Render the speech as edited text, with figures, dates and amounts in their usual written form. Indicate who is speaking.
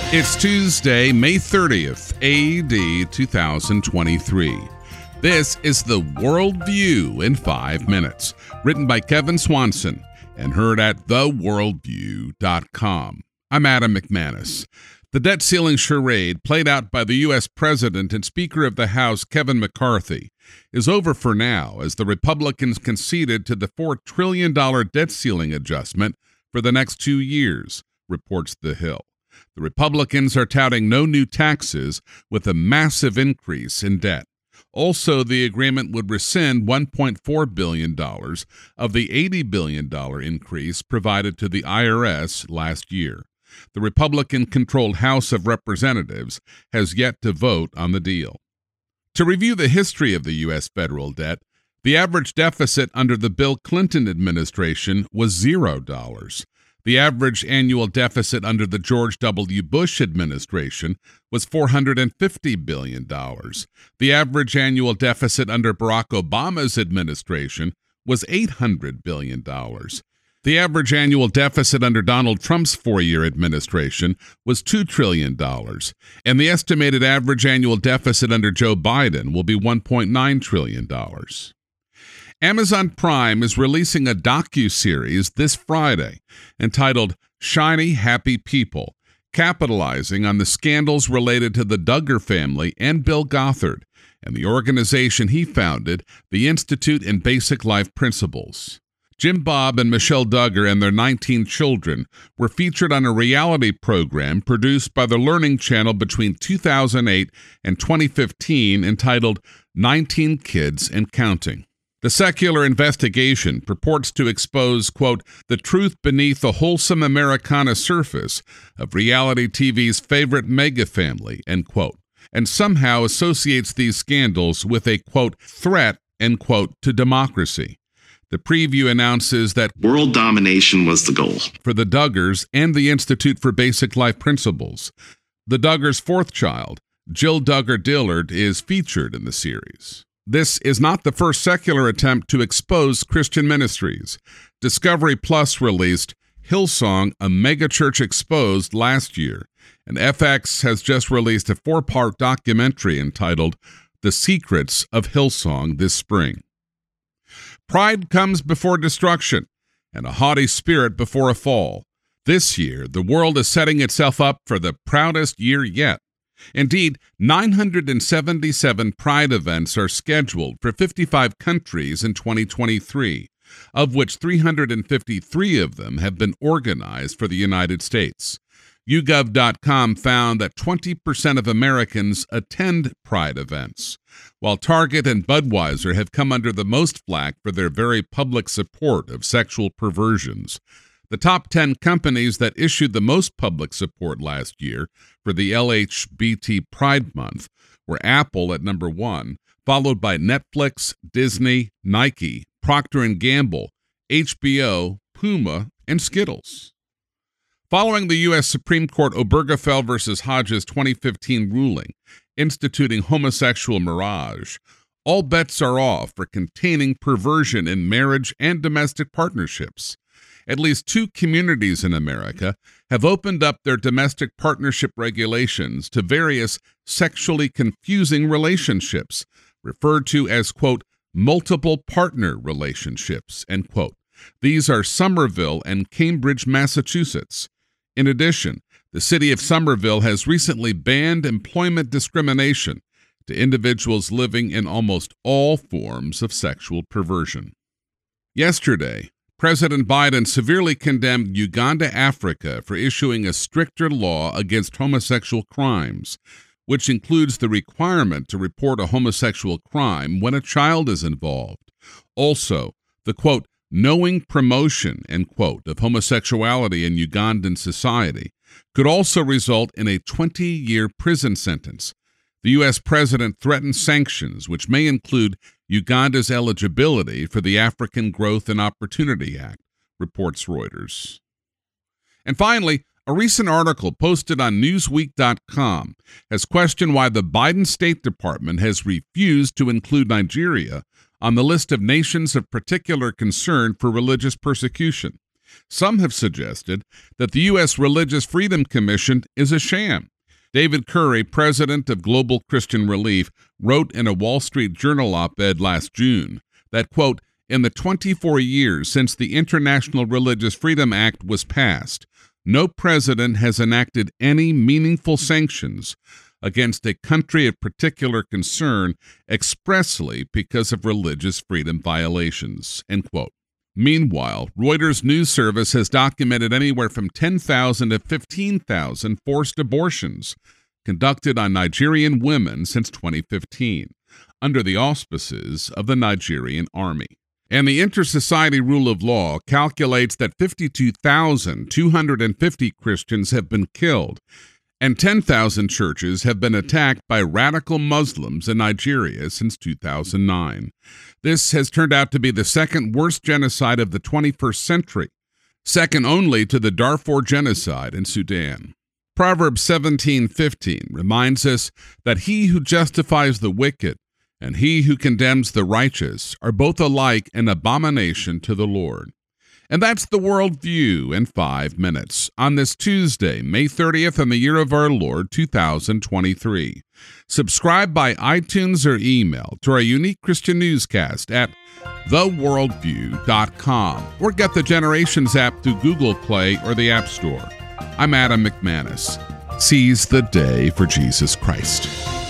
Speaker 1: It's Tuesday, May 30th, AD 2023. This is the World View in 5 minutes, written by Kevin Swanson and heard at theworldview.com. I'm Adam McManus. The debt ceiling charade played out by the U.S. President and Speaker of the House, Kevin McCarthy, is over for now as the Republicans conceded to the $4 trillion debt ceiling adjustment for the next 2 years, reports The Hill. The Republicans are touting no new taxes with a massive increase in debt. Also, the agreement would rescind $1.4 billion of the $80 billion increase provided to the IRS last year. The Republican-controlled House of Representatives has yet to vote on the deal. To review the history of the U.S. federal debt, the average deficit under the Bill Clinton administration was $0. The average annual deficit under the George W. Bush administration was $450 billion. The average annual deficit under Barack Obama's administration was $800 billion. The average annual deficit under Donald Trump's 4-year administration was $2 trillion, and the estimated average annual deficit under Joe Biden will be $1.9 trillion. Amazon Prime is releasing a docu-series this Friday entitled Shiny Happy People, capitalizing on the scandals related to the Duggar family and Bill Gothard and the organization he founded, the Institute in Basic Life Principles. Jim Bob and Michelle Duggar and their 19 children were featured on a reality program produced by the Learning Channel between 2008 and 2015 entitled 19 Kids and Counting. The secular investigation purports to expose, quote, the truth beneath the wholesome Americana surface of reality TV's favorite mega family, end quote, and somehow associates these scandals with a, quote, threat, end quote, to democracy. The preview announces that
Speaker 2: world domination was the goal
Speaker 1: for the Duggars and the Institute for Basic Life Principles. The Duggars' fourth child, Jill Duggar Dillard, is featured in the series. This is not the first secular attempt to expose Christian ministries. Discovery Plus released Hillsong, a megachurch exposed last year, and FX has just released a 4-part documentary entitled The Secrets of Hillsong this spring. Pride comes before destruction, and a haughty spirit before a fall. This year, the world is setting itself up for the proudest year yet. Indeed, 977 Pride events are scheduled for 55 countries in 2023, of which 353 of them have been organized for the United States. YouGov.com found that 20% of Americans attend Pride events, while Target and Budweiser have come under the most flack for their very public support of sexual perversions. The top 10 companies that issued the most public support last year for the LGBT Pride Month were Apple at number 1, followed by Netflix, Disney, Nike, Procter & Gamble, HBO, Puma, and Skittles. Following the U.S. Supreme Court Obergefell v. Hodges 2015 ruling instituting homosexual marriage, all bets are off for containing perversion in marriage and domestic partnerships. At least 2 communities in America have opened up their domestic partnership regulations to various sexually confusing relationships, referred to as, quote, multiple partner relationships, end quote. These are Somerville and Cambridge, Massachusetts. In addition, the city of Somerville has recently banned employment discrimination to individuals living in almost all forms of sexual perversion. Yesterday, President Biden severely condemned Uganda, Africa, for issuing a stricter law against homosexual crimes, which includes the requirement to report a homosexual crime when a child is involved. Also, the, quote, knowing promotion, end quote, of homosexuality in Ugandan society could also result in a 20-year prison sentence. The U.S. president threatened sanctions, which may include Uganda's eligibility for the African Growth and Opportunity Act, reports Reuters. And finally, a recent article posted on Newsweek.com has questioned why the Biden State Department has refused to include Nigeria on the list of nations of particular concern for religious persecution. Some have suggested that the U.S. Religious Freedom Commission is a sham. David Curry, president of Global Christian Relief, wrote in a Wall Street Journal op-ed last June that, quote, in the 24 years since the International Religious Freedom Act was passed, no president has enacted any meaningful sanctions against a country of particular concern expressly because of religious freedom violations, end quote. Meanwhile, Reuters news service has documented anywhere from 10,000 to 15,000 forced abortions conducted on Nigerian women since 2015, under the auspices of the Nigerian army. And the Inter-Society Rule of Law calculates that 52,250 Christians have been killed, and 10,000 churches have been attacked by radical Muslims in Nigeria since 2009. This has turned out to be the second worst genocide of the 21st century, second only to the Darfur genocide in Sudan. Proverbs 17:15 reminds us that he who justifies the wicked and he who condemns the righteous are both alike an abomination to the Lord. And that's the Worldview in 5 minutes on this Tuesday, May 30th in the year of our Lord, 2023. Subscribe by iTunes or email to our unique Christian newscast at theworldview.com or get the Generations app through Google Play or the App Store. I'm Adam McManus. Seize the day for Jesus Christ.